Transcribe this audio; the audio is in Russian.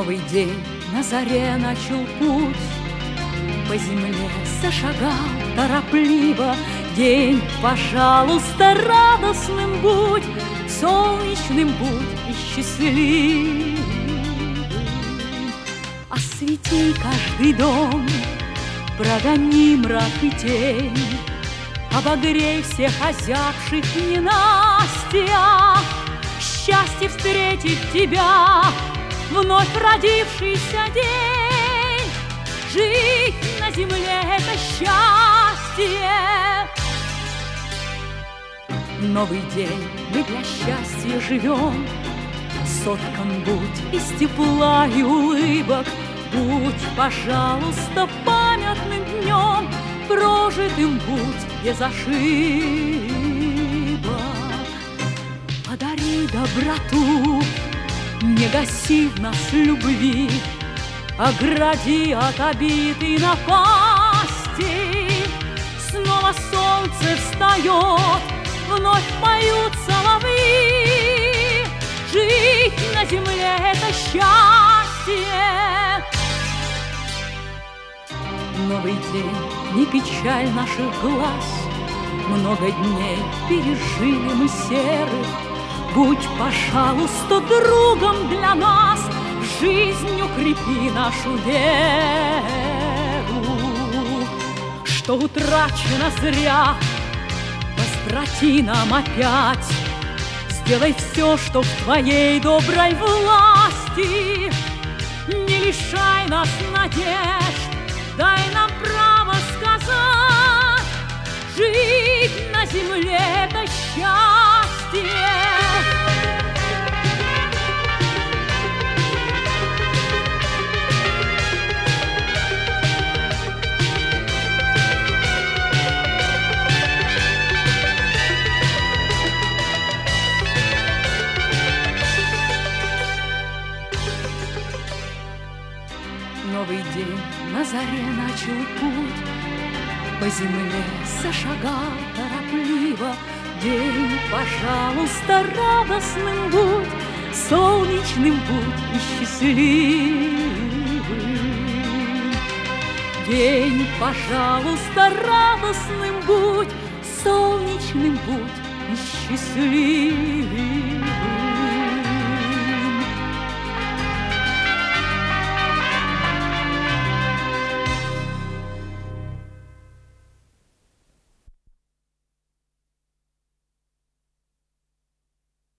Новый день на заре начал путь, по земле зашагал торопливо. День, пожалуйста, радостным будь, солнечным будь и счастливым. Освети каждый дом, прогони мрак и тень, обогрей всех озябших ненастья. Счастье встретит тебя, вновь родившийся день. Жить на земле — это счастье. Новый день, мы для счастья живем. Соткан будь из тепла и улыбок. Будь, пожалуйста, памятным днем, прожитым будь без ошибок. Подари доброту, не гаси в нас любви, огради от обид и напасти. Снова солнце встает, вновь поют соловьи. Жить на земле — это счастье. Новый день, не печаль наших глаз, много дней пережили мы серых. Будь, пожалуйста, другом для нас, жизнью крепи нашу веру. Что утрачено зря, возврати нам опять. Сделай все, что в твоей доброй власти. Не лишай нас надежд, дай нам право сказать: жить на земле — это счастье. Новый день на заре начал путь, по земле зашагал торопливо. День, пожалуйста, радостным будь, солнечным будь и счастливым. День, пожалуйста, радостным будь, солнечным будь и счастливым.